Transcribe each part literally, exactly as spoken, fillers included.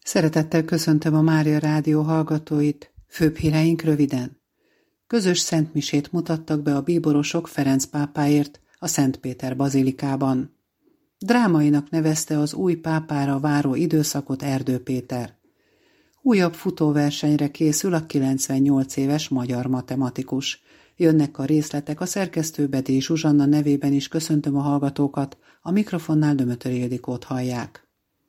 Szeretettel köszöntöm a Mária Rádió hallgatóit, főbb híreink röviden. Közös szentmisét mutattak be a bíborosok Ferenc pápáért a Szentpéter bazilikában. Drámainak nevezte az új pápára váró időszakot Erdő Péter. Újabb futóversenyre készül a kilencvennyolc éves magyar matematikus. Jönnek a részletek, a szerkesztő Bedély Zsuzsanna nevében is köszöntöm a hallgatókat, a mikrofonnál Dömötör Ildikót hallják.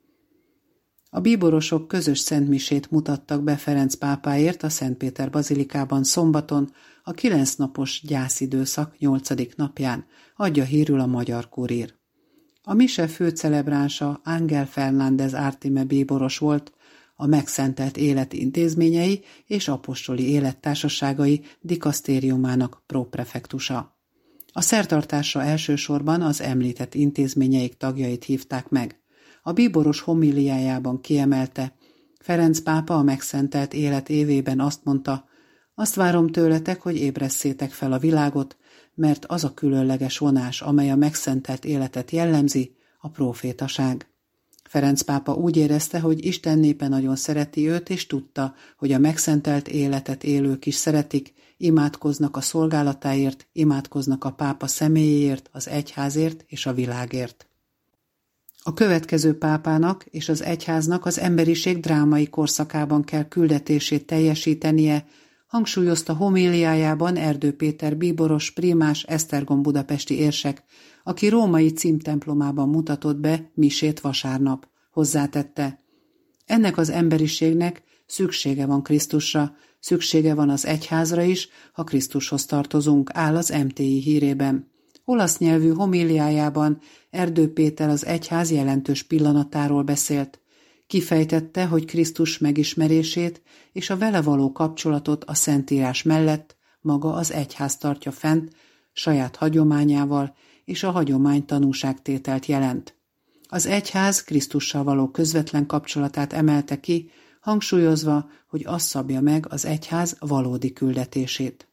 A bíborosok közös szentmisét mutattak be Ferenc pápáért a Szentpéter bazilikában szombaton, a kilencnapos gyászidőszak nyolcadik napján, adja hírül a Magyar Kurír. A mise főcelebránsa Ángel Fernández Ártime bíboros volt, a megszentelt élet intézményei és apostoli élettársaságai dikasztériumának próprefektusa. A szertartásra elsősorban az említett intézményeik tagjait hívták meg. A bíboros homíliájában kiemelte, Ferenc pápa a megszentelt élet évében azt mondta, azt várom tőletek, hogy ébresszétek fel a világot, mert az a különleges vonás, amely a megszentelt életet jellemzi, a prófétaság. Ferenc pápa úgy érezte, hogy Isten népe nagyon szereti őt, és tudta, hogy a megszentelt életet élők is szeretik, imádkoznak a szolgálatáért, imádkoznak a pápa személyéért, az egyházért és a világért. A következő pápának és az egyháznak az emberiség drámai korszakában kell küldetését teljesítenie, hangsúlyozta homíliájában Erdő Péter bíboros prímás Esztergom budapesti érsek, aki római címtemplomában mutatott be misét vasárnap. Hozzátette, ennek az emberiségnek szüksége van Krisztusra, szüksége van az egyházra is, ha Krisztushoz tartozunk, áll az em té i hírében. Olasz nyelvű homíliájában Erdő Péter az egyház jelentős pillanatáról beszélt. Kifejtette, hogy Krisztus megismerését és a vele való kapcsolatot a Szentírás mellett maga az egyház tartja fent, saját hagyományával és a hagyomány tanúságtételt jelent. Az egyház Krisztussal való közvetlen kapcsolatát emelte ki, hangsúlyozva, hogy az szabja meg az egyház valódi küldetését.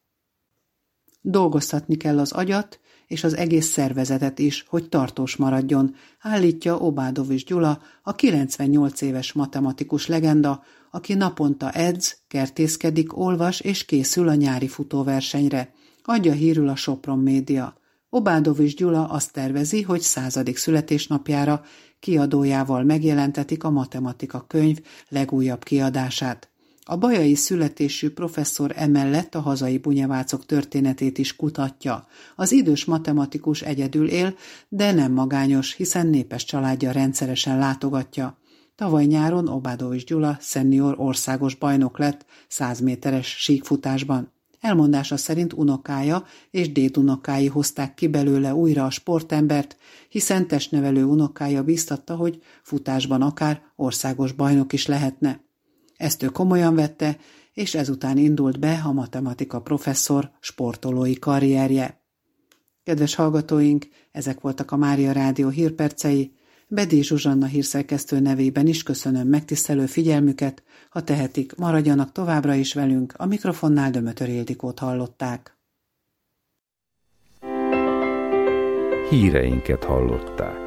Dolgoztatni kell az agyat, és az egész szervezetet is, hogy tartós maradjon, állítja Obádovics Gyula, a kilencvennyolc éves matematikus legenda, aki naponta edz, kertészkedik, olvas és készül a nyári futóversenyre, adja hírül a Sopron média. Obádovics Gyula azt tervezi, hogy századik születésnapjára kiadójával megjelentetik a matematika könyv legújabb kiadását. A bajai születésű professzor emellett a hazai bunyevácok történetét is kutatja. Az idős matematikus egyedül él, de nem magányos, hiszen népes családja rendszeresen látogatja. Tavaly nyáron Obádovics Gyula szenior országos bajnok lett száz méteres síkfutásban. Elmondása szerint unokája és dédunokái hozták ki belőle újra a sportembert, hiszen testnevelő unokája bíztatta, hogy futásban akár országos bajnok is lehetne. Ezt ő komolyan vette, és ezután indult be a matematika professzor sportolói karrierje. Kedves hallgatóink, ezek voltak a Mária Rádió hírpercei. Bedély Zsuzsanna hírszerkesztő nevében is köszönöm megtisztelő figyelmüket, ha tehetik, maradjanak továbbra is velünk, a mikrofonnál Dömötör Ildikót hallották. Híreinket hallották.